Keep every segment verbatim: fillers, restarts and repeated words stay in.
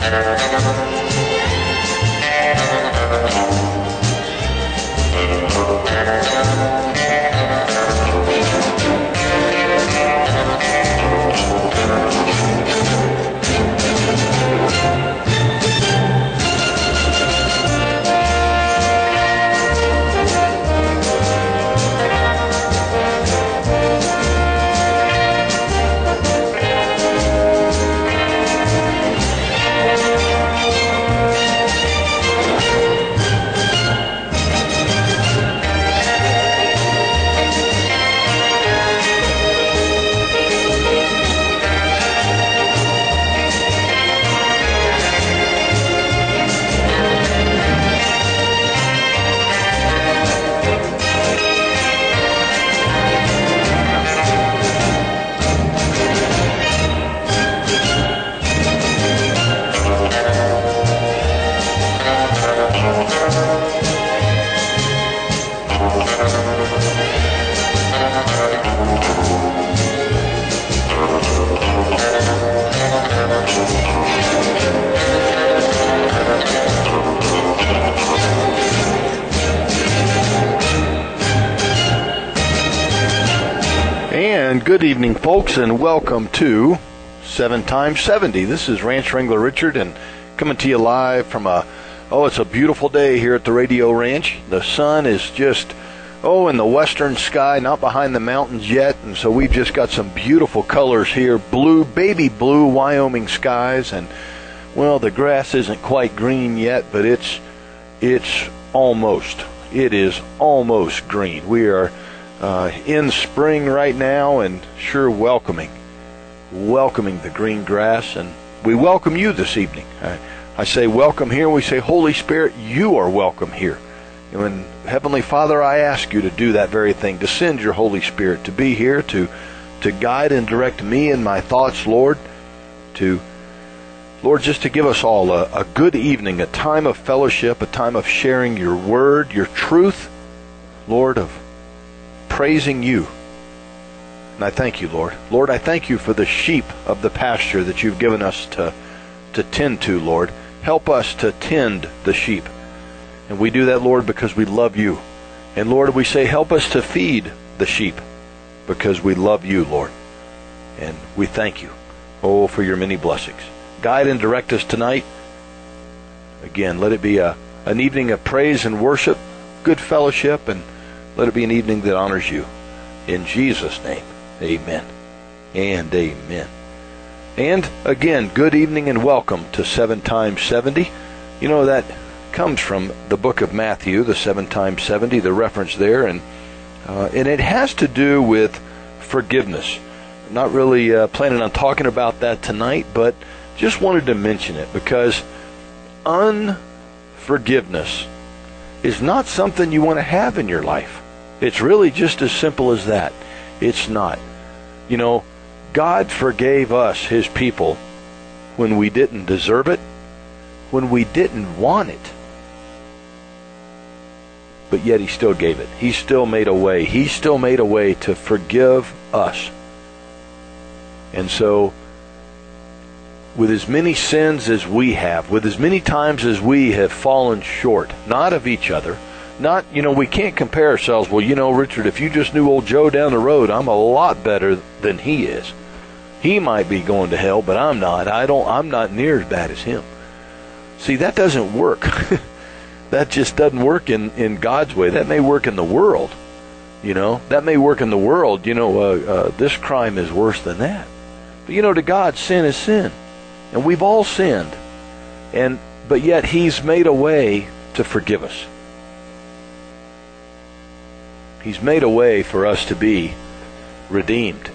Good evening, folks, and welcome to seven times seventy. This is Ranch Wrangler Richard, and coming to you live from a, oh, it's a beautiful day here at the Radio Ranch. The sun is just, oh, in the western sky, not behind the mountains yet, and so we've just got some beautiful colors here. Blue, baby blue Wyoming skies, and, well, the grass isn't quite green yet, but it's, it's almost, it is almost green. We are Uh, in spring right now, and sure welcoming, welcoming the green grass, and we welcome you this evening. I, I say welcome here, and we say, Holy Spirit, you are welcome here. And Heavenly Father, I ask you to do that very thing, to send your Holy Spirit to be here, to, to guide and direct me in my thoughts, Lord, to, Lord, just to give us all a, a good evening, a time of fellowship, a time of sharing your word, your truth, Lord, of praising you. And I thank you, Lord. Lord, I thank you for the sheep of the pasture that you've given us to, to tend to, Lord. Help us to tend the sheep. And we do that, Lord, because we love you. And Lord, we say, help us to feed the sheep because we love you, Lord. And we thank you, oh, for your many blessings. Guide and direct us tonight. Again, let it be a, an evening of praise and worship, good fellowship, and let it be an evening that honors you. In Jesus' name, amen and amen. And again, good evening and welcome to seven times seventy. You know, that comes from the book of Matthew, the seven times seventy, the reference there. And uh, and it has to do with forgiveness. I'm not really uh, planning on talking about that tonight, but just wanted to mention it because unforgiveness is not something you want to have in your life. It's really just as simple as that. It's not. You know, God forgave us, his people, when we didn't deserve it, when we didn't want it. But yet he still gave it. He still made a way. He still made a way to forgive us. And so, with as many sins as we have, with as many times as we have fallen short, not of each other, Not, you know, we can't compare ourselves. Well, you know, Richard, if you just knew old Joe down the road, I'm a lot better than he is. He might be going to hell, but I'm not. I don't, I'm not near as bad as him. See, that doesn't work. That just doesn't work in, in God's way. That may work in the world, you know. That may work in the world, you know, uh, uh, this crime is worse than that. But, you know, to God, sin is sin. And we've all sinned. And, but yet he's made a way to forgive us. He's made a way for us to be redeemed.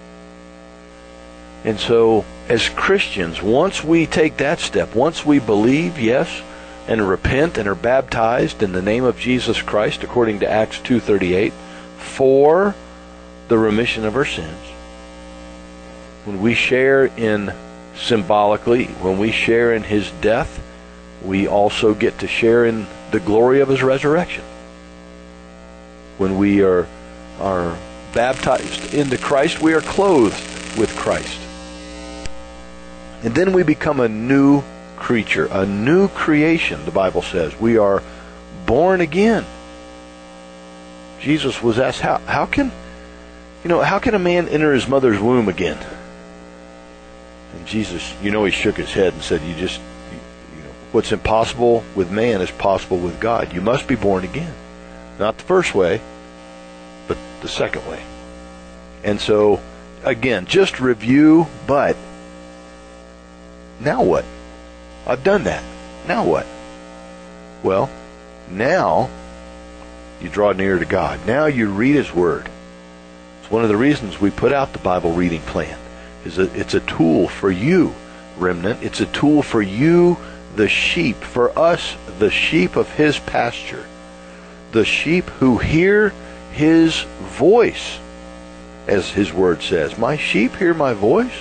And so, as Christians, once we take that step, once we believe, yes, and repent and are baptized in the name of Jesus Christ, according to Acts two thirty-eight, for the remission of our sins, when we share in, symbolically, when we share in his death, we also get to share in the glory of his resurrection. When we are, are baptized into Christ, we are clothed with Christ. And then we become a new creature, a new creation, the Bible says. We are born again. Jesus was asked, how, how can, you know, how can a man enter his mother's womb again? And Jesus, you know, he shook his head and said, you just, you know, what's impossible with man is possible with God. You must be born again. Not the first way, but the second way. And so, again, just review, but now what? I've done that. Now what? Well, now you draw near to God. Now you read His Word. It's one of the reasons we put out the Bible reading plan. Is a, it's a tool for you, remnant. It's a tool for you, the sheep. For us, the sheep of His pasture. The sheep who hear His voice, as His Word says. My sheep hear my voice.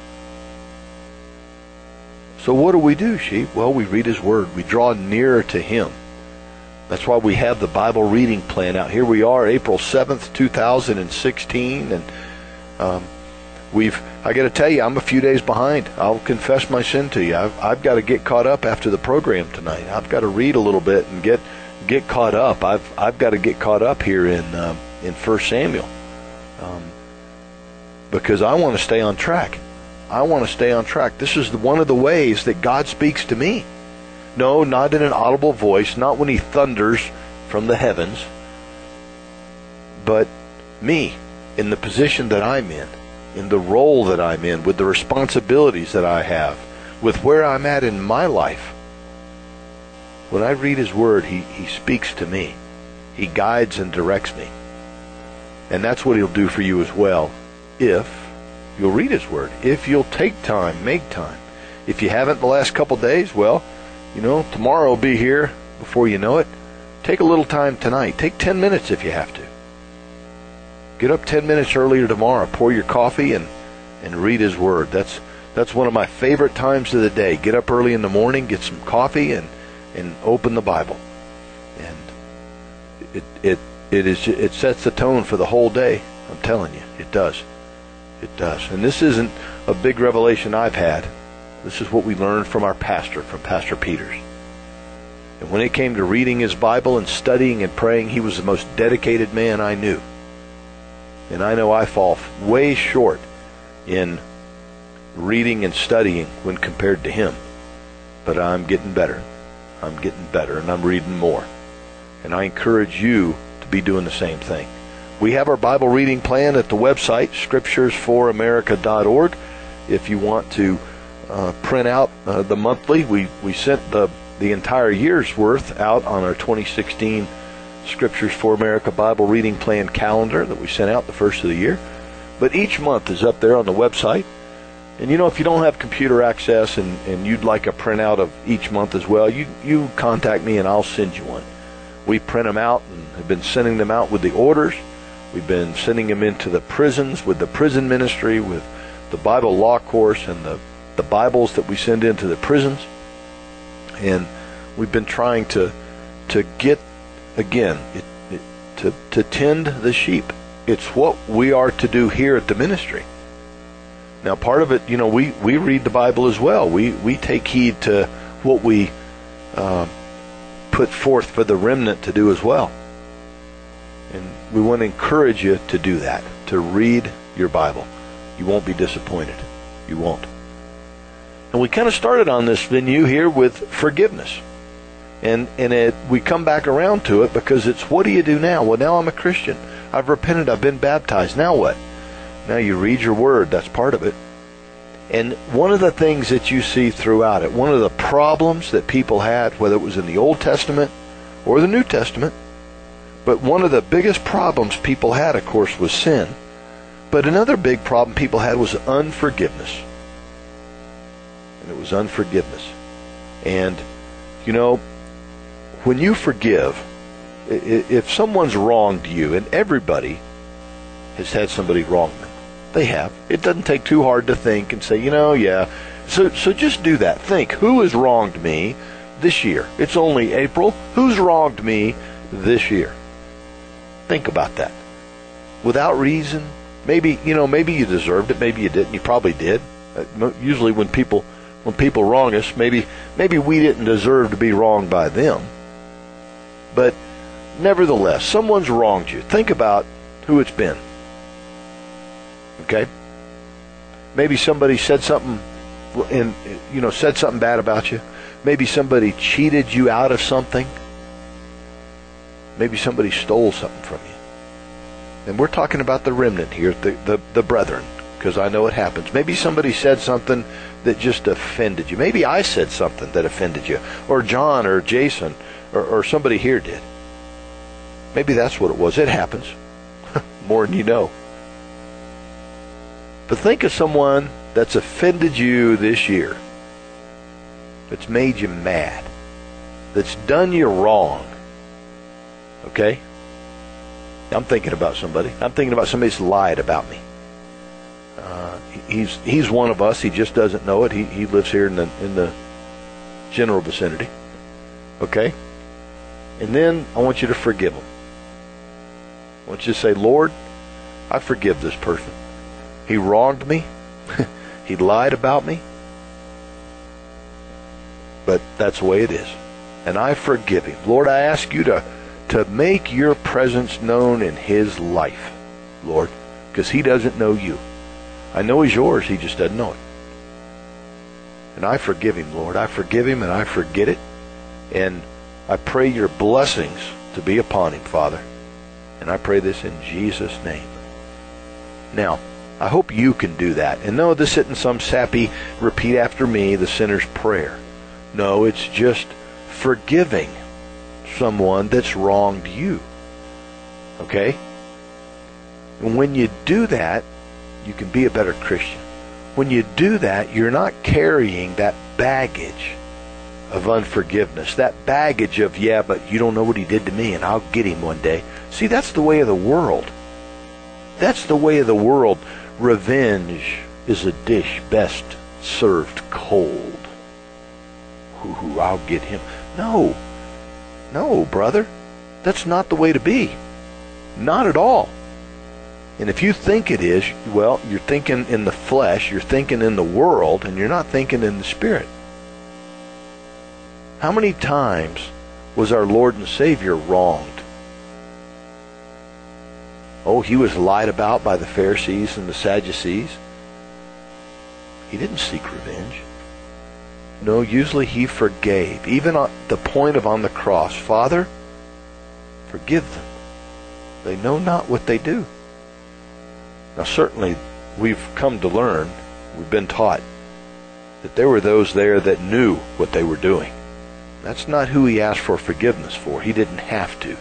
So what do we do, sheep? Well, we read His Word. We draw nearer to Him. That's why we have the Bible reading plan out. Here we are, April seventh, two thousand sixteen, and um, we've, I got to tell you, I'm a few days behind. I'll confess my sin to you. I've, I've got to get caught up after the program tonight. I've got to read a little bit and get get caught up. I've I've got to get caught up here in um, in First Samuel, um, because I want to stay on track. I want to stay on track. This is the, one of the ways that God speaks to me. No, not in an audible voice, not when He thunders from the heavens, but me, in the position that I'm in, in the role that I'm in, with the responsibilities that I have, with where I'm at in my life. When I read His Word, He, he speaks to me. He guides and directs me. And that's what He'll do for you as well, if you'll read His Word. If you'll take time, make time. If you haven't the last couple days, well, you know, tomorrow will be here before you know it. Take a little time tonight. Take ten minutes if you have to. Get up ten minutes earlier tomorrow. Pour your coffee and, and read His Word. That's that's one of my favorite times of the day. Get up early in the morning, get some coffee, and, and open the Bible. And it it it is it sets the tone for the whole day. I'm telling you, it does. It does. And this isn't a big revelation I've had. This is what we learned from our pastor, from Pastor Peters. And when it came to reading his Bible and studying and praying, he was the most dedicated man I knew. And I know I fall way short in reading and studying when compared to him. But I'm getting better. I'm getting better, and I'm reading more. And I encourage you to be doing the same thing. We have our Bible reading plan at the website, scriptures for america dot org. If you want to uh, print out uh, the monthly, we, we sent the, the entire year's worth out on our twenty sixteen Scriptures for America Bible Reading Plan calendar that we sent out the first of the year. But each month is up there on the website. And you know, if you don't have computer access and, and you'd like a printout of each month as well, you, you contact me and I'll send you one. We print them out and have been sending them out with the orders. We've been sending them into the prisons with the prison ministry, with the Bible law course and the, the Bibles that we send into the prisons. And we've been trying to to get, again, it, it, to, to tend the sheep. It's what we are to do here at the ministry. Now, part of it, you know, we, we read the Bible as well. We, we take heed to what we uh, put forth for the remnant to do as well. And we want to encourage you to do that, to read your Bible. You won't be disappointed. You won't. And we kind of started on this venue here with forgiveness. And and it, we come back around to it because it's, what do you do now? Well, now I'm a Christian. I've repented. I've been baptized. Now what? Now you read your Word. That's part of it. And one of the things that you see throughout it, one of the problems that people had, whether it was in the Old Testament or the New Testament, but one of the biggest problems people had, of course, was sin. But another big problem people had was unforgiveness. And it was unforgiveness. And, you know, when you forgive, if someone's wronged you, and everybody has had somebody wrong them, they have. It doesn't take too hard to think and say, you know, yeah. So, so just do that. Think, who has wronged me this year? It's only April. Who's wronged me this year? Think about that. Without reason. Maybe, you know, maybe you deserved it. Maybe you didn't. You probably did. Uh, usually when people when people wrong us, maybe maybe we didn't deserve to be wronged by them. But nevertheless, someone's wronged you. Think about who it's been. Okay? Maybe somebody said something and you know said something bad about you. Maybe somebody cheated you out of something. Maybe somebody stole something from you. And we're talking about the remnant here, the, the, the brethren, because I know it happens. Maybe somebody said something that just offended you. Maybe I said something that offended you. Or John or Jason or, or somebody here did. Maybe that's what it was. It happens. More than you know. But think of someone that's offended you this year, that's made you mad, that's done you wrong. Okay? I'm thinking about somebody. I'm thinking about somebody that's lied about me. Uh, he's he's one of us. He just doesn't know it. He he lives here in the in the general vicinity. Okay? And then I want you to forgive him. I want you to say, Lord, I forgive this person. He wronged me. He lied about me. But that's the way it is. And I forgive him. Lord, I ask you to, to make your presence known in his life, Lord, because he doesn't know you. I know he's yours. He just doesn't know it. And I forgive him, Lord. I forgive him and I forget it. And I pray your blessings to be upon him, Father. And I pray this in Jesus' name. Now, I hope you can do that. And no, this isn't some sappy, repeat after me, the sinner's prayer. No, it's just forgiving someone that's wronged you. Okay? And when you do that, you can be a better Christian. When you do that, you're not carrying that baggage of unforgiveness. That baggage of, yeah, but you don't know what he did to me and I'll get him one day. See, that's the way of the world. That's the way of the world. Revenge is a dish best served cold. Ooh, I'll get him. No. No, brother. That's not the way to be. Not at all. And if you think it is, well, you're thinking in the flesh, you're thinking in the world, and you're not thinking in the Spirit. How many times was our Lord and Savior wronged? Oh, he was lied about by the Pharisees and the Sadducees. He didn't seek revenge. No, usually he forgave. Even at the point of on the cross, Father, forgive them. They know not what they do. Now certainly we've come to learn, we've been taught, that there were those there that knew what they were doing. That's not who he asked for forgiveness for. He didn't have to.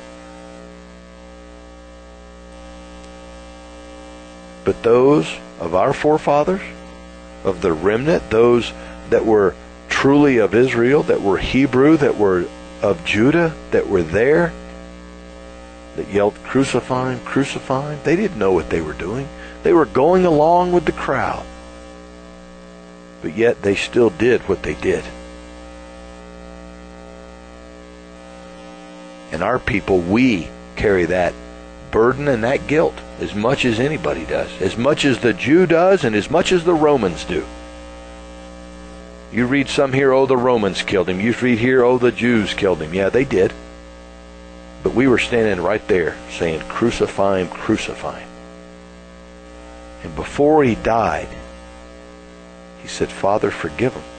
But those of our forefathers, of the remnant, those that were truly of Israel, that were Hebrew, that were of Judah, that were there, that yelled, crucify him, crucify him, they didn't know what they were doing. They were going along with the crowd. But yet they still did what they did. And our people, we carry that burden and that guilt as much as anybody does, as much as the Jew does and as much as the Romans do. You read some here, oh, the Romans killed him. You read here, oh, the Jews killed him. Yeah, they did. But we were standing right there saying, crucify him, crucify him. And before he died, he said, Father, forgive him.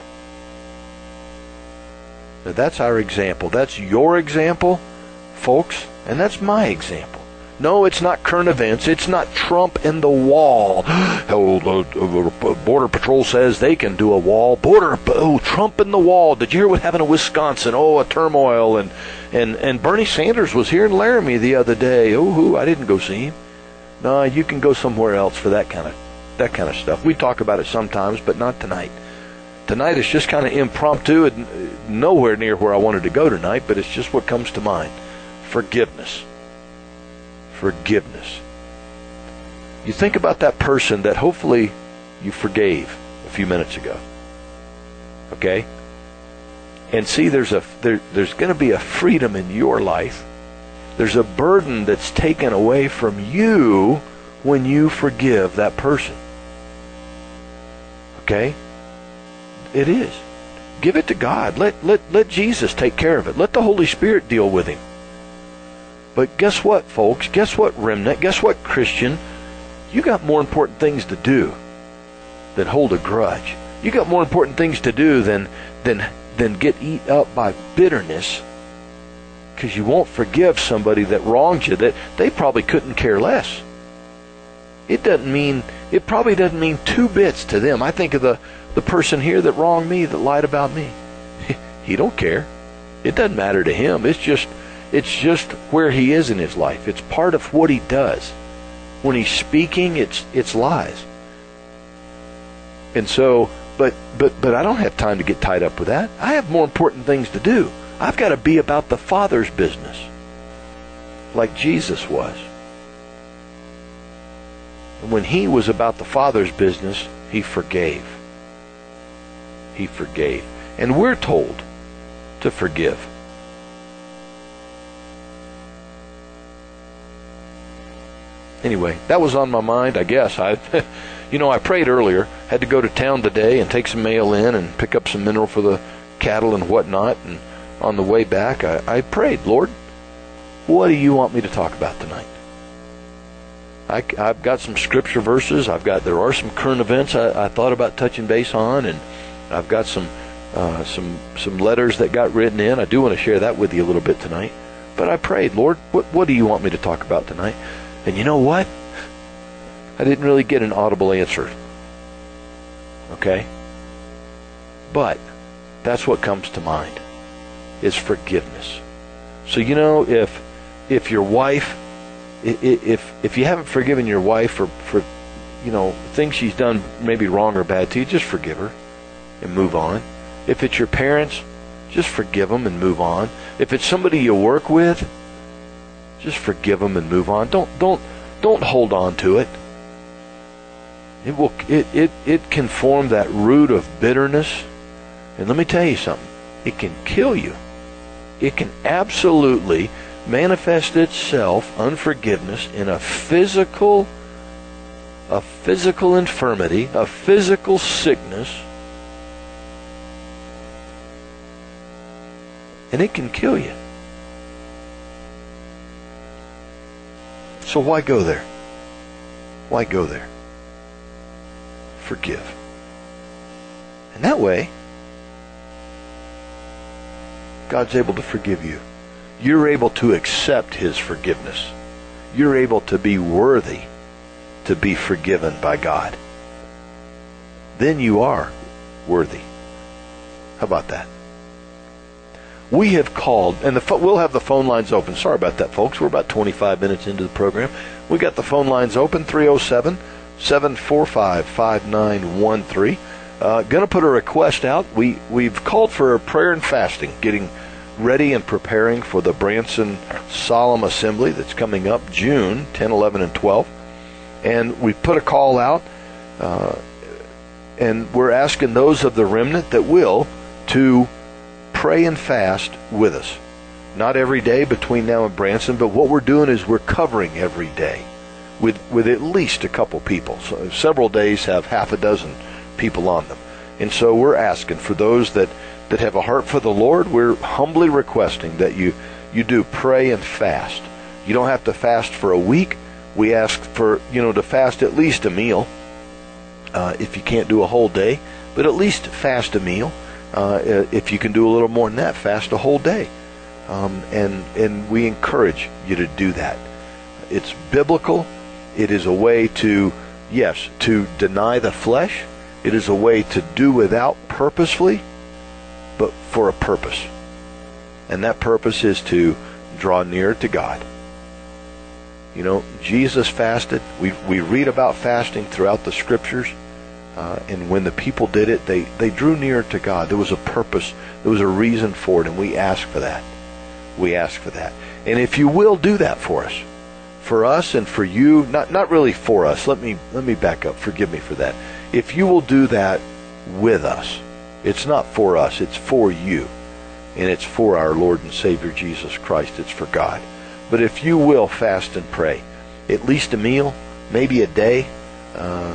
Now that's our example. That's your example, folks, and that's my example. No, it's not current events. It's not Trump and the wall. Oh, the Border Patrol says they can do a wall. Border, oh, Trump and the wall. Did you hear what happened in Wisconsin? Oh, a turmoil. And, and, and Bernie Sanders was here in Laramie the other day. Oh, who? I didn't go see him. No, you can go somewhere else for that kind of that kind of stuff. We talk about it sometimes, but not tonight. Tonight is just kind of impromptu and nowhere near where I wanted to go tonight, but it's just what comes to mind. Forgiveness. Forgiveness. You think about that person that hopefully you forgave a few minutes ago. Okay? And see, there's a there, there's going to be a freedom in your life. There's a burden that's taken away from you when you forgive that person. Okay? it is. Give it to God. Let, let, let Jesus take care of it. Let the Holy Spirit deal with him. But guess what, folks? Guess what, remnant? Guess what, Christian? You got more important things to do than hold a grudge. You got more important things to do than than than get eat up by bitterness, because you won't forgive somebody that wronged you, that they probably couldn't care less. It doesn't mean, it probably doesn't mean two bits to them. I think of the, the person here that wronged me, that lied about me. He don't care. It doesn't matter to him. It's just it's just where he is in his life. It's part of what he does. When he's speaking, it's it's lies. And so, but but but I don't have time to get tied up with that. I have more important things to do. I've got to be about the Father's business, like Jesus was. And when he was about the Father's business, he forgave. He forgave. And we're told to forgive. Anyway, that was on my mind, I guess. I, you know, I prayed earlier. Had to go to town today and take some mail in and pick up some mineral for the cattle and whatnot. And on the way back, I, I prayed, Lord, what do you want me to talk about tonight? I, I've got some scripture verses. I've got there are some current events I, I thought about touching base on, and I've got some uh, some some letters that got written in. I do want to share that with you a little bit tonight. But I prayed, Lord, what what do you want me to talk about tonight? And you know what? I didn't really get an audible answer. Okay? But that's what comes to mind, is forgiveness. So, you know, if if your wife, if if you haven't forgiven your wife for, for you know, things she's done maybe wrong or bad to you, just forgive her and move on. If it's your parents, just forgive them and move on. If it's somebody you work with, just forgive them and move on. Don't don't don't hold on to it. It will it, it it can form that root of bitterness. And let me tell you something. It can kill you. It can absolutely manifest itself, unforgiveness, in a physical a physical infirmity, a physical sickness. And it can kill you. So why go there? Why go there? Forgive. And that way, God's able to forgive you. You're able to accept His forgiveness. You're able to be worthy to be forgiven by God. Then you are worthy. How about that? We have called, and the we'll have the phone lines open. Sorry about that, folks. We're about twenty-five minutes into the program. We got the phone lines open, three oh seven, seven four five, five nine one three. Uh, going to put a request out. We, we've called for prayer and fasting, getting ready and preparing for the Branson Solemn Assembly that's coming up June tenth, eleven, and twelve. And we put a call out, uh, and we're asking those of the remnant that will to pray and fast with us. Not every day between now and Branson, but what we're doing is we're covering every day with with at least a couple people. So several days have half a dozen people on them. And so we're asking for those that, that have a heart for the Lord, we're humbly requesting that you, you do pray and fast. You don't have to fast for a week. We ask for, you know, to fast at least a meal. Uh, if you can't do a whole day, but at least fast a meal. Uh, if you can do a little more than that, fast a whole day. Um, and, and we encourage you to do that. It's biblical. It is a way to, yes, to deny the flesh. It is a way to do without purposefully, but for a purpose. And that purpose is to draw near to God. You know, Jesus fasted. We we read about fasting throughout the scriptures. Uh, and when the people did it, they, they drew near to God. There was a purpose. There was a reason for it, and we ask for that. We ask for that. And if you will do that for us, for us and for you, not not really for us. Let me let me back up. Forgive me for that. If you will do that with us, it's not for us. It's for you, and it's for our Lord and Savior Jesus Christ. It's for God. But if you will fast and pray, at least a meal, maybe a day. Uh,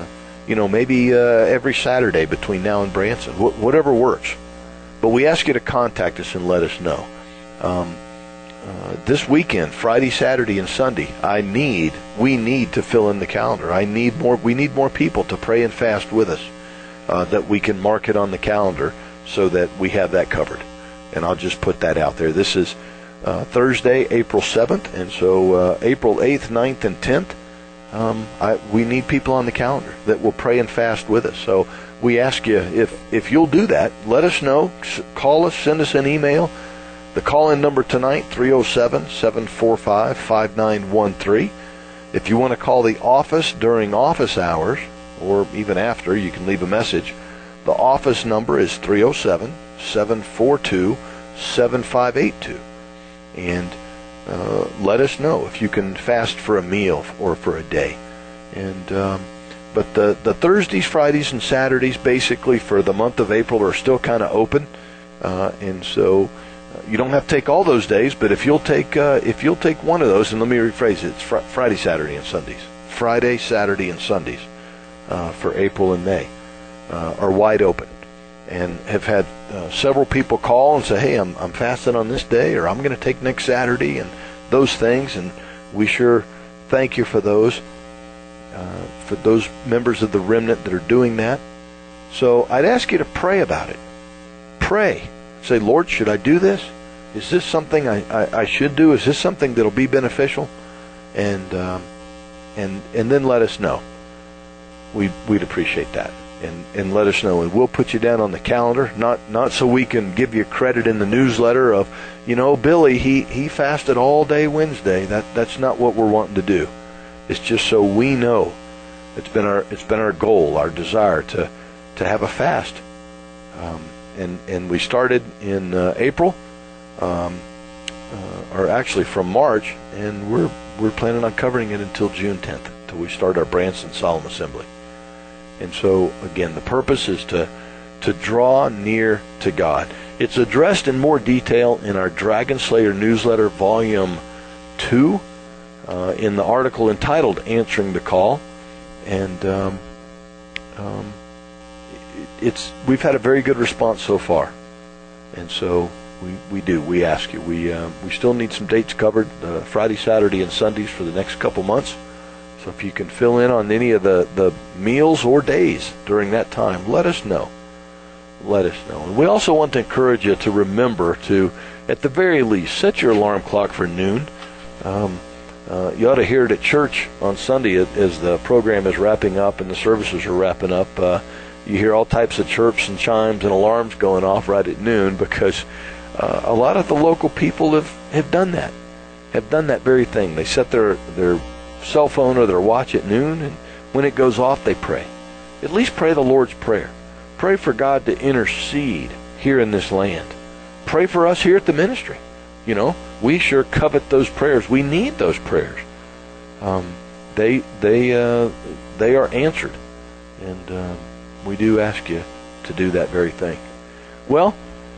you know, maybe uh, every Saturday between now and Branson, Wh- whatever works. But we ask you to contact us and let us know. Um, uh, this weekend, Friday, Saturday, and Sunday, I need, we need to fill in the calendar. I need more, we need more people to pray and fast with us, uh, that we can mark it on the calendar so that we have that covered. And I'll just put that out there. This is uh, Thursday, April seventh, and so uh, April eighth, ninth, and tenth, um, I, we need people on the calendar that will pray and fast with us. So we ask you, if, if you'll do that, let us know. Call us, send us an email. The call-in number tonight, three oh seven, seven four five, five nine one three. If you want to call the office during office hours, or even after, you can leave a message. The office number is three oh seven, seven four two, seven five eight two. And uh, let us know if you can fast for a meal or for a day. And um, but the, the Thursdays, Fridays, and Saturdays, basically for the month of April, are still kind of open. Uh, and so you don't have to take all those days, but if you'll take uh, if you'll take one of those, and let me rephrase it, it's fr- Friday, Saturday, and Sundays. Friday, Saturday, and Sundays uh, for April and May uh, are wide open, and have had uh, several people call and say, "Hey, I'm I'm fasting on this day," or "I'm going to take next Saturday," and those things. And we sure thank you for those uh, for those members of the remnant that are doing that. So I'd ask you to pray about it. Pray. Say, Lord, should I do this? Is this something I, I, I should do? Is this something that'll be beneficial? And um, and and then let us know. We we'd appreciate that. And and let us know, and we'll put you down on the calendar. Not not so we can give you credit in the newsletter of, you know, Billy, he, he fasted all day Wednesday. That that's not what we're wanting to do. It's just so we know. It's been our it's been our goal, our desire to to have a fast. Um, And and we started in uh, April, um, uh, or actually from March, and we're we're planning on covering it until June tenth, till we start our Branson Solemn Assembly. And so again, the purpose is to to draw near to God. It's addressed in more detail in our Dragon Slayer newsletter, Volume Two, uh, in the article entitled "Answering the Call," and. Um, um, It's we've had a very good response so far, and so we, we do. We ask you. We uh, we still need some dates covered, uh, Friday, Saturday, and Sundays for the next couple months. So if you can fill in on any of the, the meals or days during that time, let us know. Let us know. And we also want to encourage you to remember to, at the very least, set your alarm clock for noon. Um, uh, you ought to hear it at church on Sunday as the program is wrapping up and the services are wrapping up. Uh, You hear all types of chirps and chimes and alarms going off right at noon, because uh, a lot of the local people have, have done that, have done that very thing. They set their, their cell phone or their watch at noon, and when it goes off, they pray. At least pray the Lord's Prayer. Pray for God to intercede here in this land. Pray for us here at the ministry. You know, we sure covet those prayers. We need those prayers. Um, they they uh, they are answered, and uh, we do ask you to do that very thing. Well,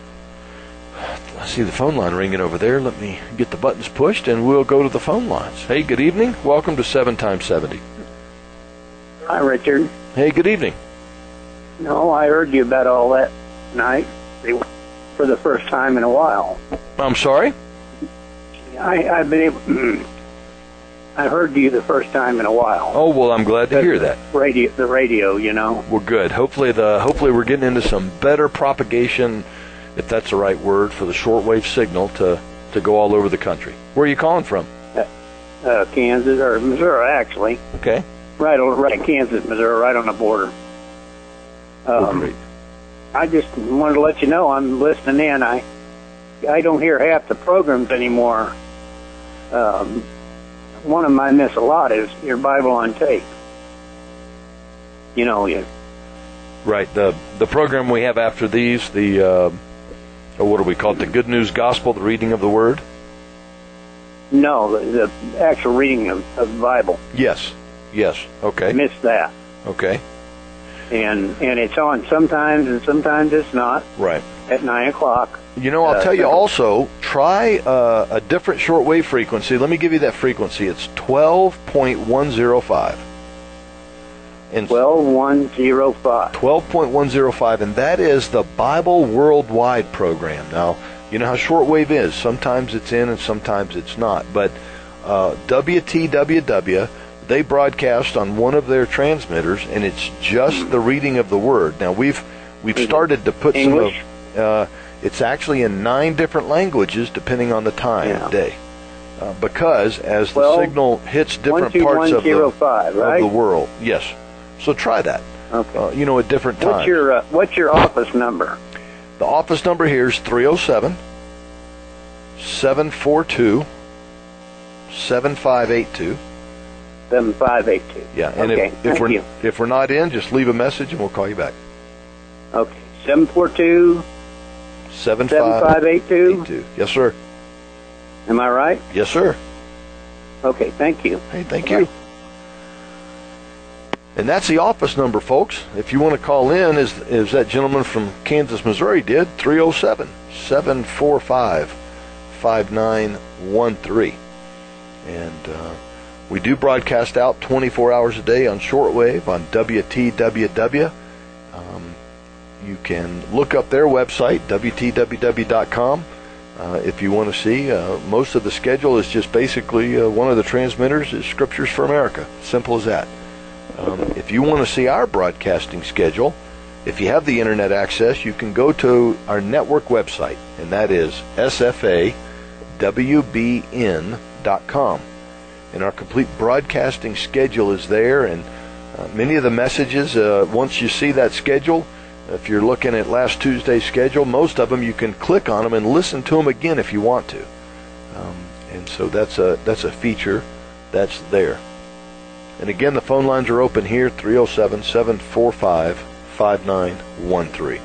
I see the phone line ringing over there. Let me get the buttons pushed, and we'll go to the phone lines. Hey, good evening. Welcome to seven times seventy. Hi, Richard. Hey, good evening. No, I heard you about all that tonight for the first time in a while. I'm sorry? I, I've been able... I heard you the first time in a while. Oh, well, I'm glad to hear that. Radio, the radio, you know. Well, good. Hopefully, the hopefully we're getting into some better propagation, if that's the right word, for the shortwave signal to, to go all over the country. Where are you calling from? Uh, uh, Kansas, or Missouri, actually. Okay. Right, right, Kansas, Missouri, right on the border. Um, oh, great. I just wanted to let you know I'm listening in. I I don't hear half the programs anymore. Um, one of them I miss a lot is your Bible on tape. You know, you. Right. The the program we have after these, the uh, oh, what do we call it? The Good News Gospel, the reading of the Word. No, the, the actual reading of, of the Bible. Yes. Yes. Okay. I missed that. Okay. And and it's on sometimes, and sometimes it's not. Right. At nine o'clock. You know, I'll uh, tell you also, try uh, a different shortwave frequency. Let me give you that frequency. It's twelve point one oh five. And twelve point one oh five. twelve point one oh five, and that is the Bible Worldwide program. Now, you know how shortwave is. Sometimes it's in and sometimes it's not. But uh, W T W W, they broadcast on one of their transmitters, and it's just the reading of the Word. Now, we've we've started to put English? some of... Uh, it's actually in nine different languages, depending on the time Yeah. of day. Uh, because as the Well, signal hits different one two parts of the, one oh five, right? of the world. Yes. So try that. Okay. Uh, you know, at different times. What's your uh, What's your office number? The office number here is three oh seven, seven four two, seven five eight two. Seven five eight two. Yeah, and okay. if, if Thank we're you. if we're not in, just leave a message and we'll call you back. Okay. Seven four two Seven seven five eight two. eight two. Yes, sir. Am I right? Yes, sir. Okay. Thank you. Hey, thank Bye-bye. you. And that's the office number, folks. If you want to call in, as as that gentleman from Kansas, Missouri did, three oh seven, seven four five, five nine one three. And uh, we do broadcast out twenty-four hours a day on shortwave on W T W W. Um, you can look up their website, W T W W dot com. Uh, if you want to see, uh, most of the schedule is just basically uh, one of the transmitters is Scriptures for America. Simple as that. Um, if you want to see our broadcasting schedule, if you have the internet access, you can go to our network website, and that is S F A W B N dot com. And our complete broadcasting schedule is there, and uh, many of the messages, uh, once you see that schedule, if you're looking at last Tuesday's schedule, most of them you can click on them and listen to them again if you want to. Um, and so that's a that's a feature that's there. And again, the phone lines are open here, three oh seven, seven four five, five nine one three.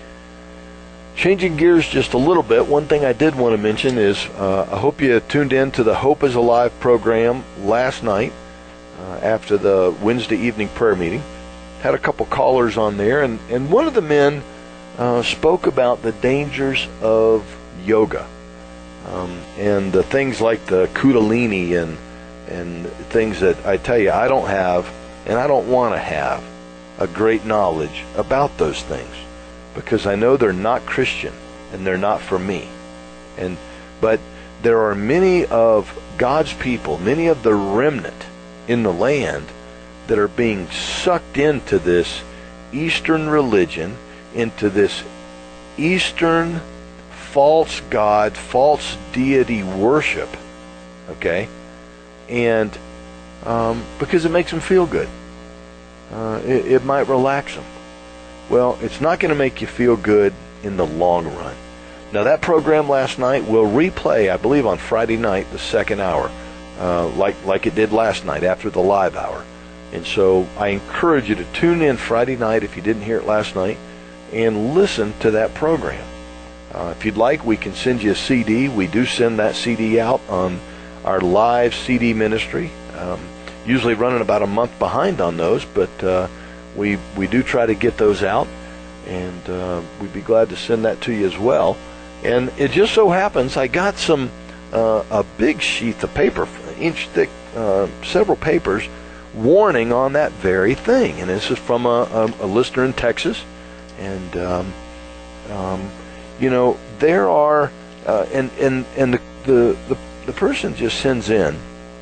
Changing gears just a little bit, one thing I did want to mention is uh, I hope you tuned in to the Hope is Alive program last night uh, after the Wednesday evening prayer meeting. Had a couple callers on there, and, and one of the men uh, spoke about the dangers of yoga um, and the things like the Kundalini and and things that I tell you I don't have and I don't want to have a great knowledge about those things because I know they're not Christian and they're not for me. And but there are many of God's people, many of the remnant in the land that are being sucked into this Eastern religion, into this Eastern false god, false deity worship, okay? And um, because it makes them feel good. Uh, it, it might relax them. Well, it's not going to make you feel good in the long run. Now, that program last night will replay, I believe, on Friday night, the second hour, uh, like like it did last night after the live hour. And so I encourage you to tune in Friday night if you didn't hear it last night and listen to that program. Uh, if you'd like, we can send you a C D. We do send that C D out on our live C D ministry. Um, usually running about a month behind on those, but uh, we we do try to get those out, and uh, we'd be glad to send that to you as well. And it just so happens I got some uh, a big sheath of paper, inch thick, uh, several papers, warning on that very thing. And this is from a, a, a listener in Texas. And, um, um, you know, there are, uh, and, and, and the, the, the, the person just sends in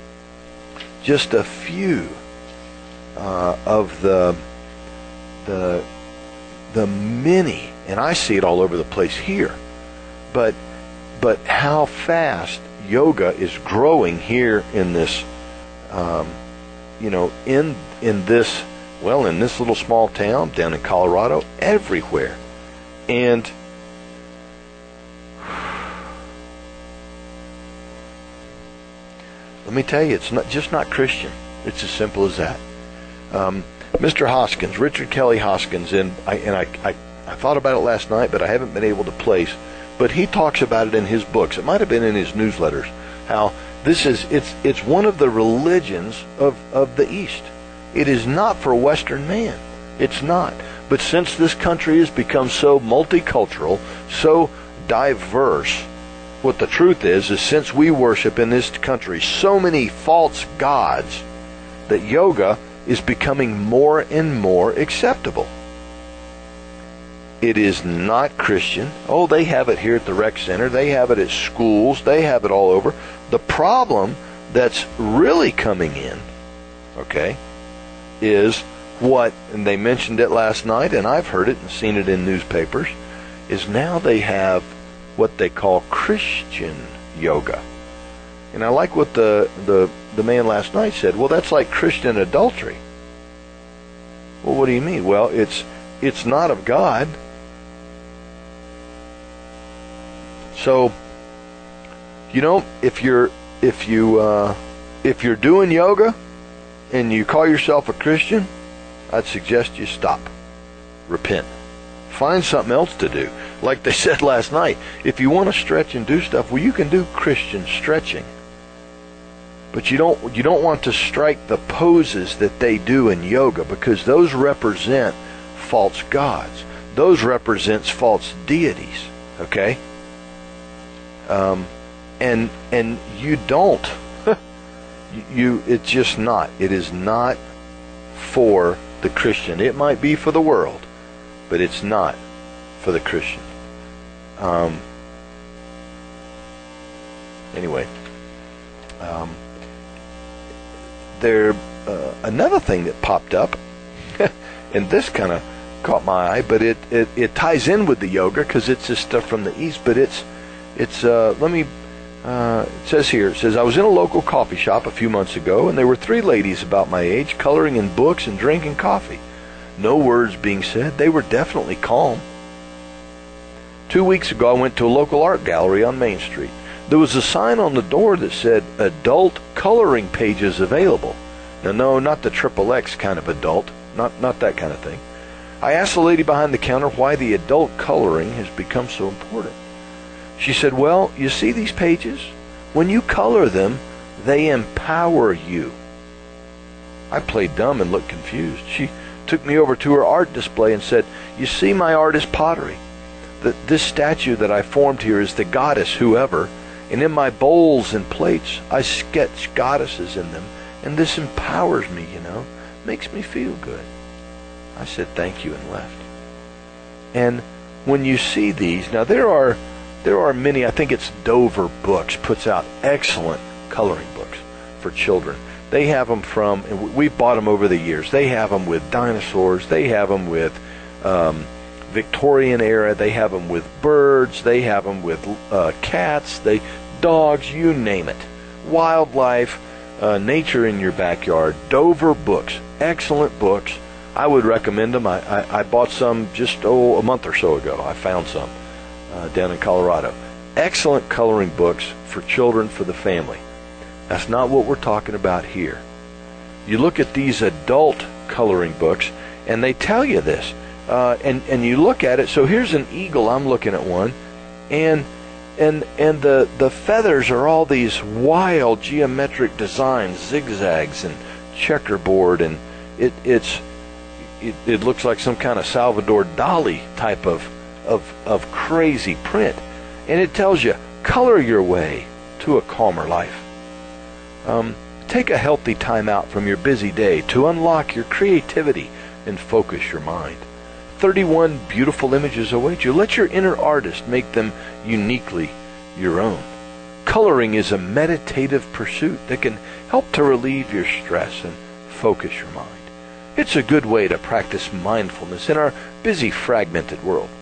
just a few uh, of the, the, the many, and I see it all over the place here, but, but how fast yoga is growing here in this, um, you know, in in this, well, in this little small town down in Colorado, everywhere. And let me tell you, it's not just not Christian. It's as simple as that. Um, Mister Hoskins, Richard Kelly Hoskins, and I and I, I I thought about it last night, but I haven't been able to place. But he talks about it in his books. It might have been in his newsletters. How this is, it's it's one of the religions of, of the East. It is not for Western man. It's not. But since this country has become so multicultural, so diverse, what the truth is, is since we worship in this country so many false gods, that yoga is becoming more and more acceptable. It is not Christian. Oh, they have it here at the rec center. They have it at schools. They have it all over. The problem that's really coming in, okay, is what, and they mentioned it last night, and I've heard it and seen it in newspapers, is now they have what they call Christian yoga. And I like what the, the, the man last night said. Well, that's like Christian adultery. Well, what do you mean? Well, it's it's not of God. So, you know, if you're if you uh, if you're doing yoga and you call yourself a Christian, I'd suggest you stop. Repent. Find something else to do. Like they said last night, if you want to stretch and do stuff, well, you can do Christian stretching. But you don't you don't want to strike the poses that they do in yoga, because those represent false gods. Those represents false deities. Okay? Um, and and you don't. you it's just not. It is not for the Christian. It might be for the world, but it's not for the Christian. Um, anyway, um, there uh, another thing that popped up, and this kind of caught my eye, but it, it, it ties in with the yoga because it's this stuff from the East. But it's it's uh, let me. Uh, it says here, it says, I was in a local coffee shop a few months ago, and there were three ladies about my age coloring in books and drinking coffee. No words being said. They were definitely calm. Two weeks ago, I went to a local art gallery on Main Street. There was a sign on the door that said, adult coloring pages available. Now, no, not the triple X kind of adult. Not, not that kind of thing. I asked the lady behind the counter why the adult coloring has become so important. She said, well, you see these pages? When you color them, they empower you. I played dumb and looked confused. She took me over to her art display and said, you see, my art is pottery. The, this statue that I formed here is the goddess whoever, and in my bowls and plates, I sketch goddesses in them, and this empowers me, you know, makes me feel good. I said, thank you, and left. And when you see these, now there are There are many, I think it's Dover Books, puts out excellent coloring books for children. They have them from, and we've bought them over the years, they have them with dinosaurs, they have them with um, Victorian era, they have them with birds, they have them with uh, cats, they dogs, you name it. Wildlife, uh, nature in your backyard. Dover Books, excellent books. I would recommend them. I, I, I bought some just oh, a month or so ago. I found some. Uh, down in Colorado. Excellent coloring books for children, for the family. That's not what we're talking about here. You look at these adult coloring books, and they tell you this. Uh, and, and you look at it, so here's an eagle, I'm looking at one, and and and the, the feathers are all these wild geometric designs, zigzags and checkerboard, and it it's it, it looks like some kind of Salvador Dali type of Of, of crazy print. And it tells you, color your way to a calmer life. Um, take a healthy time out from your busy day to unlock your creativity and focus your mind. thirty-one beautiful images await you. Let your inner artist make them uniquely your own. Coloring is a meditative pursuit that can help to relieve your stress and focus your mind. It's a good way to practice mindfulness in our busy, fragmented world.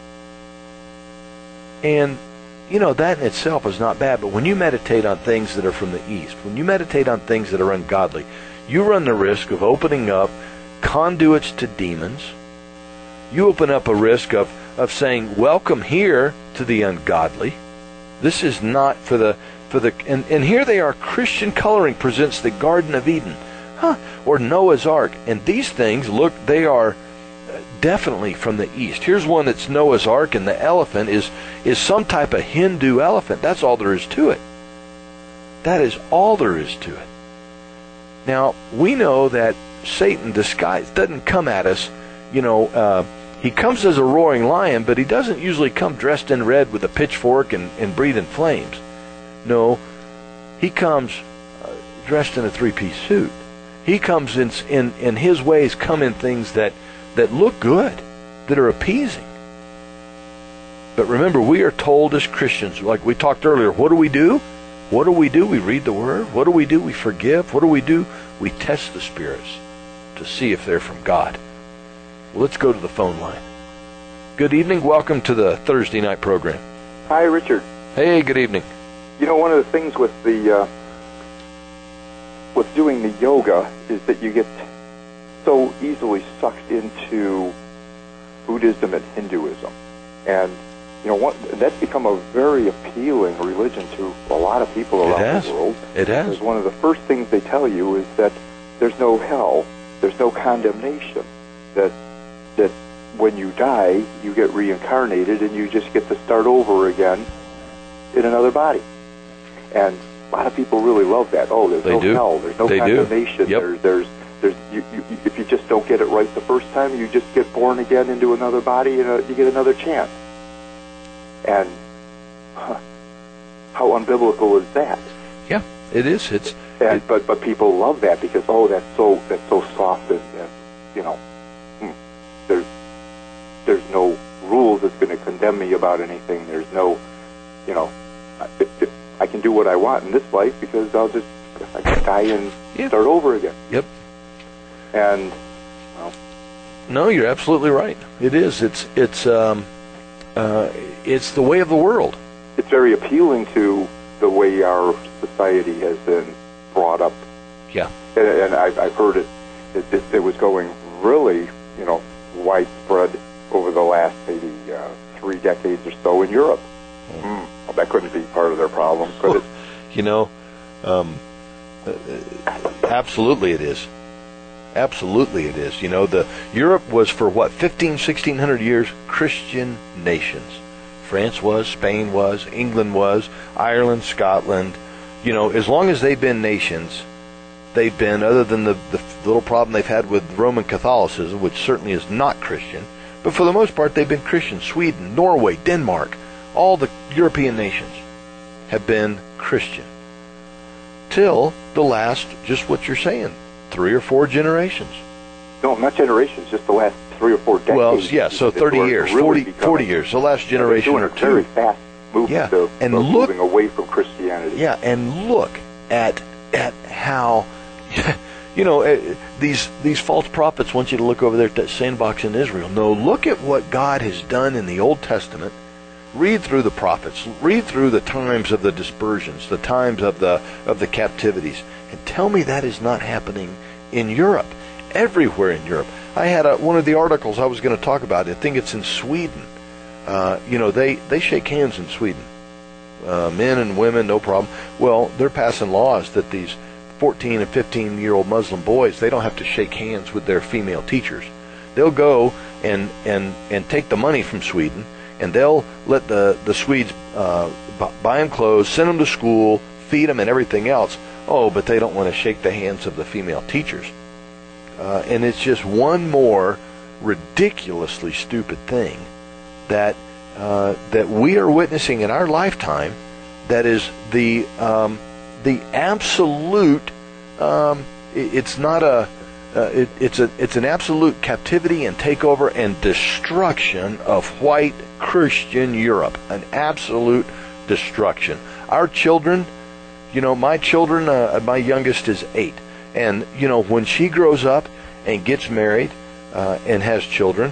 And, you know, that in itself is not bad, but when you meditate on things that are from the East, when you meditate on things that are ungodly, you run the risk of opening up conduits to demons. You open up a risk of, of saying, welcome here to the ungodly. This is not for the, for the, and, and here they are, Christian coloring presents the Garden of Eden, huh, or Noah's Ark. And these things, look, they are definitely from the East. Here's one that's Noah's Ark, and the elephant is is some type of Hindu elephant. That's all there is to it. That is all there is to it. Now, we know that Satan disguised doesn't come at us, you know, uh, he comes as a roaring lion, but he doesn't usually come dressed in red with a pitchfork and, and breathing flames. No, he comes uh, dressed in a three-piece suit. He comes in, in, in his ways come in things that, that look good, that are appeasing. But remember, we are told as Christians, like we talked earlier, what do we do? What do we do? We read the Word. What do we do? We forgive. What do we do? We test the spirits to see if they're from God. Well, let's go to the phone line. Good evening. Welcome to the Thursday night program. Hi, Richard. Hey, good evening. You know, one of the things with the uh, with doing the yoga is that you get so easily sucked into Buddhism and Hinduism, and you know what? That's become a very appealing religion to a lot of people around It has. the world. It has. Because one of the first things they tell you is that there's no hell, there's no condemnation, that that when you die, you get reincarnated and you just get to start over again in another body. And a lot of people really love that. Oh, there's They no do. hell, there's no They do. condemnation. Yep. There's, there's, there's, you, you, if you just don't get it right the first time, you just get born again into another body and uh, you get another chance. And huh, how unbiblical is that? Yeah, it is. It's And, it, but but people love that because oh, that's so that's so soft and, and you know, hmm, there's there's no rules that's going to condemn me about anything. There's no, you know, I, if I can do what I want in this life because I'll just I can die and Yeah. start over again. Yep. And well, No, you're absolutely right. It is. It's it's um, uh, it's the way of the world. it's very appealing to the way our society has been brought up. Yeah. And, and I, I've heard it, it, it. It was going really, you know, widespread over the last maybe uh, three decades or so in Europe. Mm. Well, that couldn't be part of their problem, could it? You know, um, uh, absolutely it is. Absolutely it is. You know, the Europe was for what, fifteen, sixteen hundred years, Christian nations. France was, Spain was, England was, Ireland, Scotland. You know, as long as they've been nations, they've been, other than the, the little problem they've had with Roman Catholicism, which certainly is not Christian, but for the most part they've been Christian. Sweden, Norway, Denmark, all the European nations have been Christian. Till the last, just what you're saying, three or four generations. No, not generations, just the last three or four decades. Well, yeah, so thirty years, really forty, becoming, forty years, the last generation doing or a very two. fast movement Yeah, of, and of look- moving away from Christianity. Yeah, and look at at how, you know, uh, these these false prophets want you to look over there at that sandbox in Israel. No, look at what God has done in the Old Testament. Read through the prophets. Read through the times of the dispersions, the times of the of the captivities, and tell me that is not happening in Europe, everywhere in Europe. I had a, one of the articles I was going to talk about. I think it's in Sweden. Uh, you know, they they shake hands in Sweden. Uh, men and women, no problem. Well, they're passing laws that these fourteen and fifteen year old Muslim boys, they don't have to shake hands with their female teachers. They'll go and and and take the money from Sweden, and they'll let the the Swedes uh, buy them clothes, send them to school, feed them, and everything else. Oh, but they don't want to shake the hands of the female teachers. Uh, and it's just one more ridiculously stupid thing that uh, that we are witnessing in our lifetime. That is the um, the absolute. Um, it, it's not a. Uh, it, it's a. It's an absolute captivity and takeover and destruction of white Christian Europe. An absolute destruction. Our children, you know, my children. Uh, my youngest is eight. And, you know, when she grows up and gets married uh, and has children,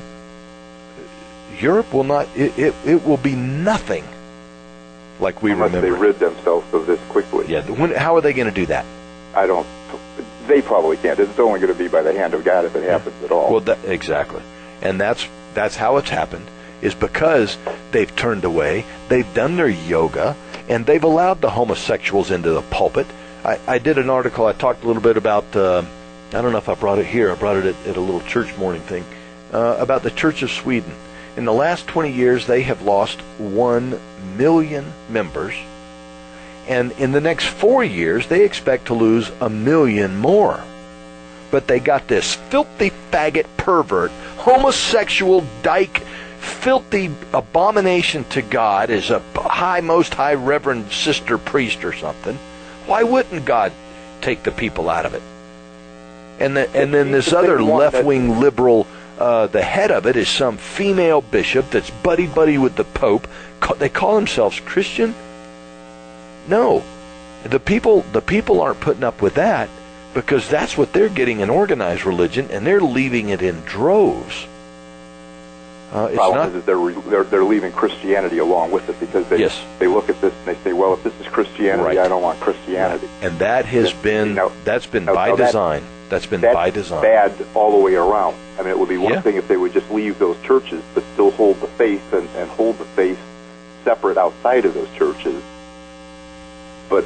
Europe will not, it, it, it will be nothing like we Unless remember. they rid themselves of this quickly. Yeah, when, how are they going to do that? I don't, they probably can't. It's only going to be by the hand of God if it happens at all. Well, that, exactly. And that's that's how it's happened, is because they've turned away, they've done their yoga, and they've allowed the homosexuals into the pulpit. I, I did an article, I talked a little bit about, uh, I don't know if I brought it here, I brought it at, at a little church morning thing, uh, about the Church of Sweden. In the last twenty years, they have lost one million members, and in the next four years, they expect to lose a million more. But they got this filthy faggot pervert, homosexual dyke, filthy abomination to God as a high, most high reverend sister priest or something. Why wouldn't God take the people out of it? And the, and then this other left-wing liberal, uh, the head of it is some female bishop that's buddy-buddy with the Pope. They call themselves Christian? No. The people, the people aren't putting up with that because that's what they're getting in organized religion, and they're leaving it in droves. Uh, the problem not, is they're, they're they're leaving Christianity along with it because they yes. they look at this and they say, well, if this is Christianity, right. I don't want Christianity. Right. And that has and, been you know, that's been now, by now design. That, that's been that's by design. Bad all the way around. I mean, it would be one yeah. thing if they would just leave those churches, but still hold the faith and, and hold the faith separate outside of those churches. But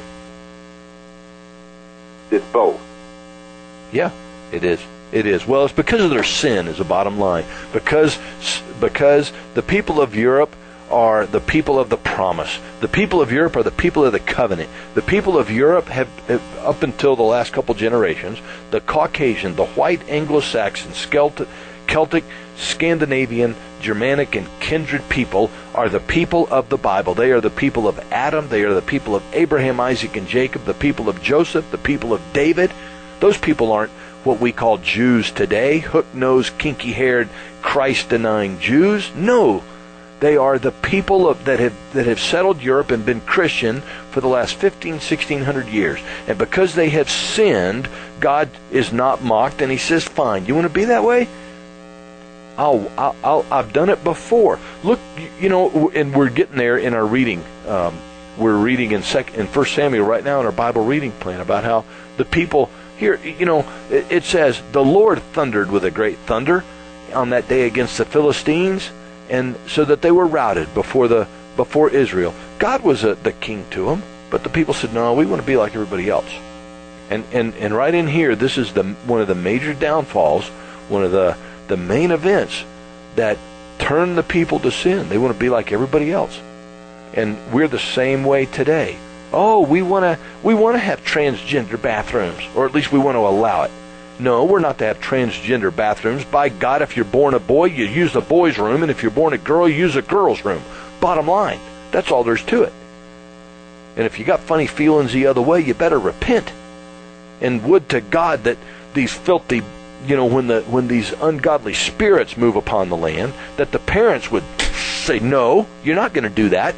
it's both. Yeah, it is. It is. Well, it's because of their sin is the bottom line. Because because the people of Europe are the people of the promise. The people of Europe are the people of the covenant. The people of Europe have, have up until the last couple generations, the Caucasian, the white Anglo-Saxon, Celtic, Celtic, Scandinavian, Germanic, and kindred people are the people of the Bible. They are the people of Adam. They are the people of Abraham, Isaac, and Jacob, the people of Joseph, the people of David. Those people aren't what we call Jews today, hook-nosed, kinky-haired, Christ-denying Jews. No, they are the people of, that have that have settled Europe and been Christian for the last fifteen, sixteen hundred years. And because they have sinned, God is not mocked, and He says, "Fine, you want to be that way? I'll, I'll, I'll I've done it before." Look, you know, and we're getting there in our reading. Um, we're reading in Second in First Samuel right now in our Bible reading plan about how the people. Here, you know, it says, the Lord thundered with a great thunder on that day against the Philistines, and so that they were routed before the before Israel. God was a, the king to them, but the people said, no, we want to be like everybody else. And and and right in here, this is the one of the major downfalls, one of the, the main events that turn the people to sin. They want to be like everybody else. And we're the same way today. Oh, we want to we want to have transgender bathrooms, or at least we want to allow it. No, we're not to have transgender bathrooms. By God, if you're born a boy, you use the boy's room, and if you're born a girl, you use a girl's room. Bottom line, that's all there's to it. And if you got funny feelings the other way, you better repent. And would to God that these filthy, you know, when the when these ungodly spirits move upon the land, that the parents would say, no, you're not going to do that.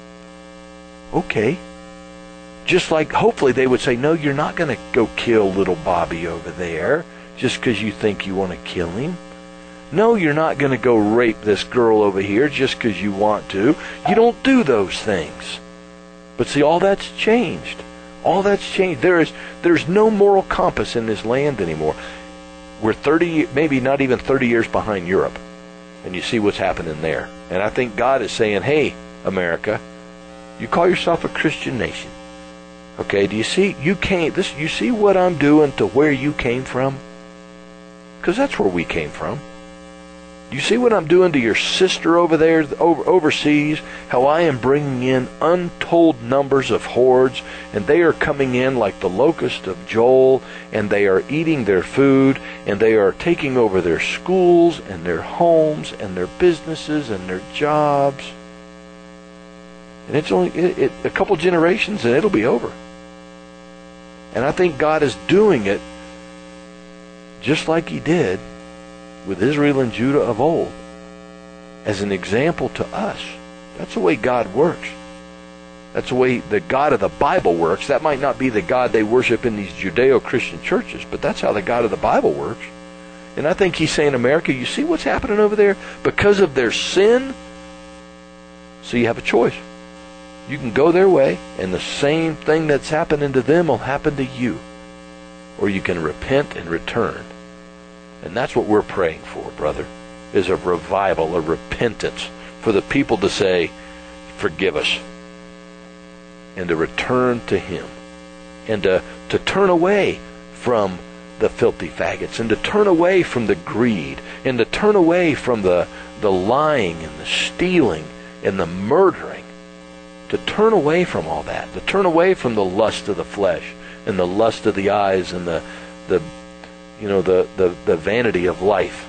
Okay. Just like hopefully they would say, no, you're not going to go kill little Bobby over there just because you think you want to kill him. No, you're not going to go rape this girl over here just because you want to. You don't do those things. But see, all that's changed. All that's changed. There is there's no moral compass in this land anymore. We're thirty, maybe not even thirty years behind Europe. And you see what's happening there. And I think God is saying, hey, America, you call yourself a Christian nation. Okay, do you see, you can't, this, you see what I'm doing to where you came from? Because that's where we came from. You see what I'm doing to your sister over there, over, overseas? How I am bringing in untold numbers of hordes, and they are coming in like the locust of Joel, and they are eating their food, and they are taking over their schools, and their homes, and their businesses, and their jobs. And it's only it, it, a couple generations, and it'll be over. And I think God is doing it just like He did with Israel and Judah of old, as an example to us. That's the way God works. That's the way the God of the Bible works. That might not be the God they worship in these Judeo-Christian churches, but that's how the God of the Bible works. And I think He's saying, America, you see what's happening over there? Because of their sin, so you have a choice. You can go their way, and the same thing that's happening to them will happen to you. Or you can repent and return. And that's what we're praying for, brother, is a revival, a repentance, for the people to say, forgive us, and to return to Him, and to, to turn away from the filthy faggots, and to turn away from the greed, and to turn away from the, the lying and the stealing and the murdering. To turn away from all that, to turn away from the lust of the flesh and the lust of the eyes and the, the you know, the, the, the vanity of life.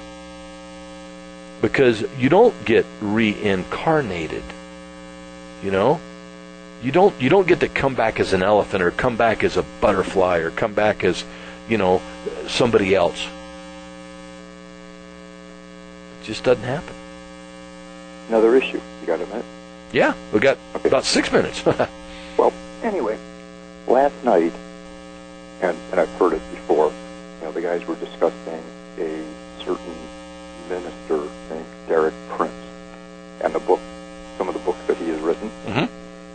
Because you don't get reincarnated. You know? You don't you don't get to come back as an elephant or come back as a butterfly or come back as, you know, somebody else. It just doesn't happen. Another issue. You got a minute? Yeah, we got okay. about six minutes. Well, anyway, last night, and, and I've heard it before, you know, the guys were discussing a certain minister named Derek Prince and the book, some of the books that he has written. Mm-hmm.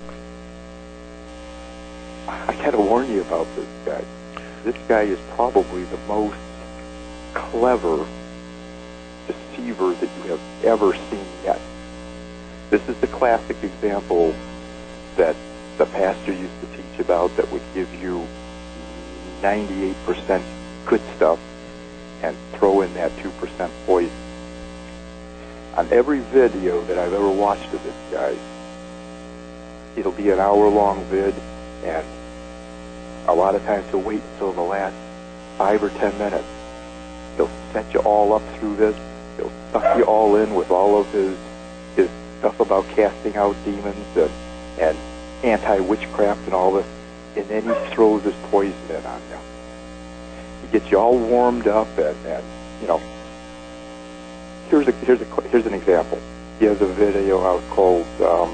I got to warn you about this guy. This guy is probably the most clever deceiver that you have ever seen yet. This is the classic example that the pastor used to teach about that would give you ninety-eight percent good stuff and throw in that two percent poison. On every video that I've ever watched of this guy, it'll be an hour-long vid, and a lot of times he'll wait until the last five or ten minutes. He'll set you all up through this. He'll suck you all in with all of his his stuff about casting out demons and, and anti-witchcraft and all this, and then he throws his poison in on you. He gets you all warmed up, and, and you know. Here's a here's a here's an example. He has a video out called um,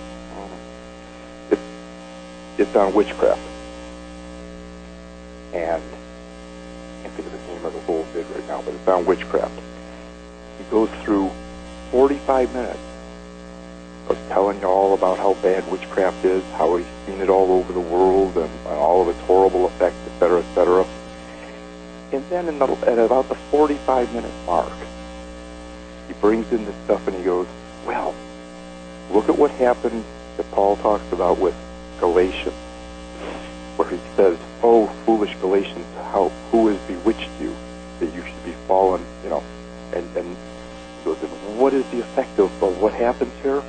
it's it's on witchcraft, and I can't think of the name of the whole vid right now, but it's on witchcraft. He goes through forty-five minutes of telling you all about how bad witchcraft is, how he's seen it all over the world, and, and all of its horrible effects, et cetera, et cetera. And then in the, at about the forty-five minute mark, he brings in this stuff and he goes, well, look at what happened that Paul talks about with Galatians, where he says, oh, foolish Galatians, how who has bewitched you that you should be fallen, you know, and, and he goes, and what is the effect of, of what happens here?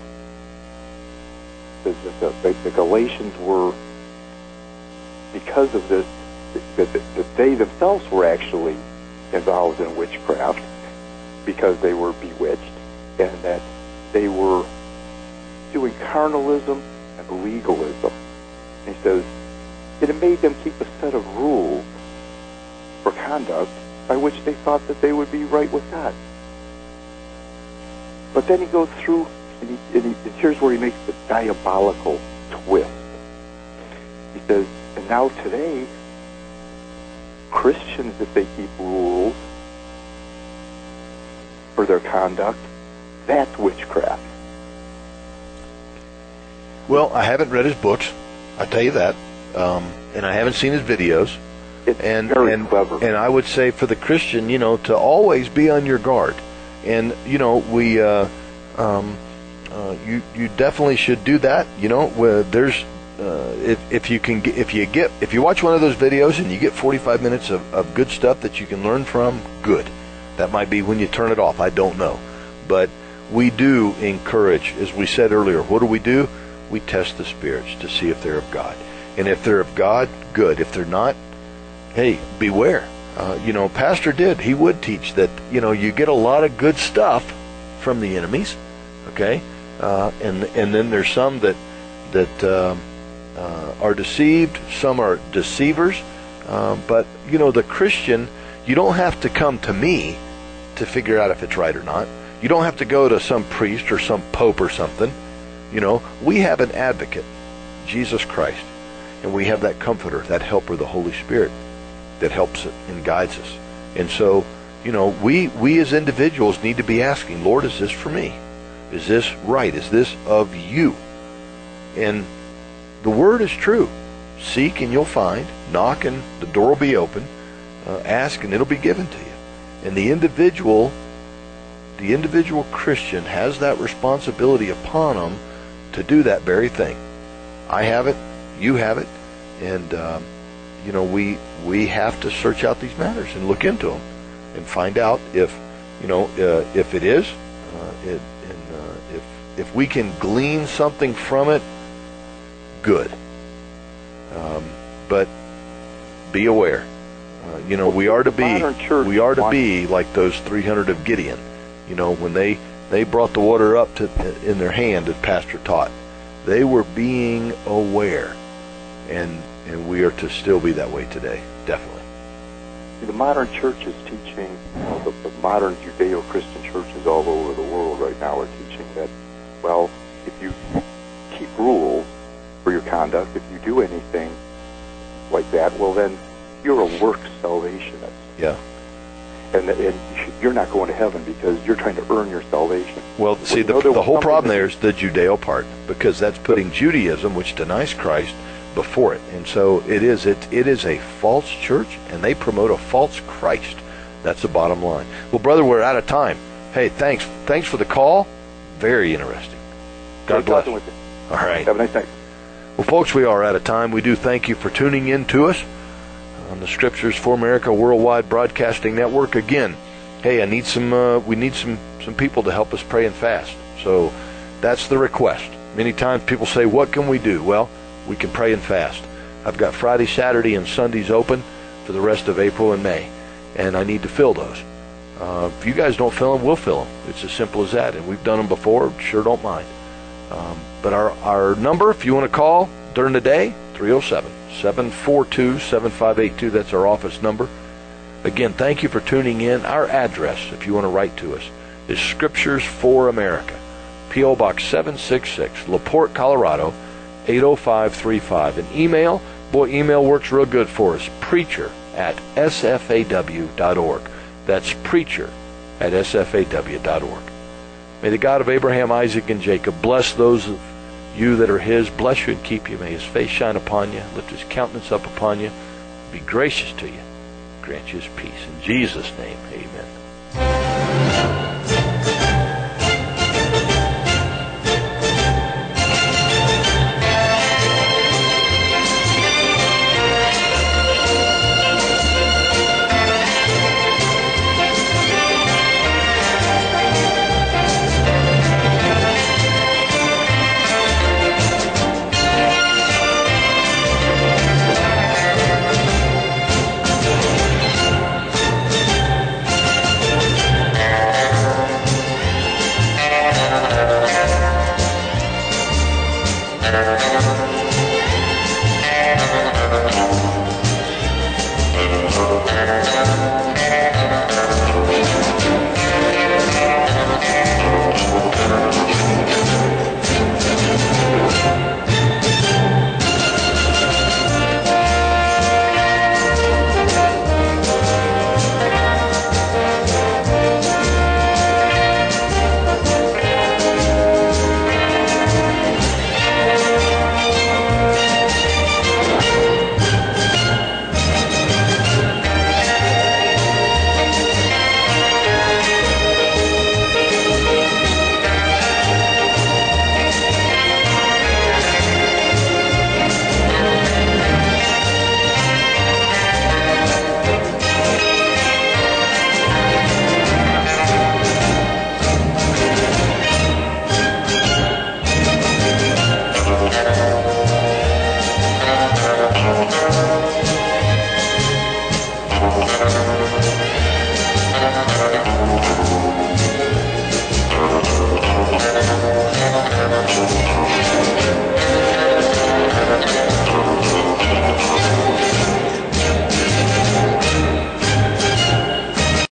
The, the, the, the Galatians were, because of this, that, that they themselves were actually involved in witchcraft because they were bewitched, and that they were doing carnalism and legalism. And he says, it made them keep a set of rules for conduct by which they thought that they would be right with God. But then he goes through, and, he, and, he, and here's where he makes the diabolical twist. He says, and now today, Christians, if they keep rules for their conduct, that's witchcraft. Well, I haven't read his books, I tell you that, um, and I haven't seen his videos. It's and, very and, clever. And I would say for the Christian, you know, to always be on your guard. And, you know, we, uh, um, uh, you, you definitely should do that. You know, where there's, uh, if, if you can get, if you get, if you watch one of those videos and you get forty-five minutes of, of good stuff that you can learn from, good. That might be when you turn it off. I don't know. But we do encourage, as we said earlier, what do we do? We test the spirits to see if they're of God. And if they're of God, good. If they're not, hey, beware. Uh, you know, Pastor did. He would teach that, you know, you get a lot of good stuff from the enemies, okay? Uh, and and then there's some that that um, uh, are deceived. Some are deceivers. Uh, but, you know, the Christian, you don't have to come to me to figure out if it's right or not. You don't have to go to some priest or some pope or something. You know, we have an advocate, Jesus Christ. And we have that comforter, that helper, the Holy Spirit, that helps and guides us. And so, you know, we we as individuals need to be asking, Lord, is this for me? Is this right? Is this of you? And the word is true. Seek and you'll find. Knock and the door will be open. Uh, ask and it'll be given to you. And the individual, the individual Christian has that responsibility upon them to do that very thing. I have it. You have it. And, um, you know, we we have to search out these matters and look into them and find out if, you know, uh, if it is, uh, it, and uh, if if we can glean something from it, good. Um, but be aware. Uh, you know, we are to be we are to be like those three hundred of Gideon. You know, when they they brought the water up to in their hand, as Pastor taught, they were being aware, and and we are to still be that way today, definitely. the modern church is teaching, you know, the, the modern Judeo-Christian churches all over the world right now are teaching that, well, if you keep rules for your conduct, if you do anything like that, well, then you're a works salvationist. Yeah. And, and you should, you're not going to heaven because you're trying to earn your salvation. Well, see, the, the whole problem there is the Judeo part, because that's putting Judaism, which denies Christ, before it. And so it is it it is a false church, and they promote a false Christ. That's the bottom line. Well, brother, we're out of time. Hey, thanks. Thanks for the call. Very interesting. God bless. With you. All right. Have a nice night. Well, folks, we are out of time. We do thank you for tuning in to us on the Scriptures for America Worldwide Broadcasting Network. Again, hey, I need some. Uh, we need some some people to help us pray and fast. So that's the request. Many times people say, "What can we do?" Well, we can pray and fast. I've got Friday, Saturday, and Sundays open for the rest of April and May, and I need to fill those. Uh, if you guys don't fill them, we'll fill them. It's as simple as that, and we've done them before. Sure don't mind. Um, but our, our number, if you want to call during the day, three oh seven, seven four two, seven five eight two. That's our office number. Again, thank you for tuning in. Our address, if you want to write to us, is Scriptures for America, P O Box seven six six, LaPorte, Colorado, eight oh five three five. And email, boy, email works real good for us, preacher at s f a w dot org. That's preacher at s f a w dot org. May the God of Abraham, Isaac, and Jacob bless those of you that are his, bless you and keep you. May his face shine upon you, lift his countenance up upon you, be gracious to you, grant you his peace. In Jesus' name, amen. Thank you.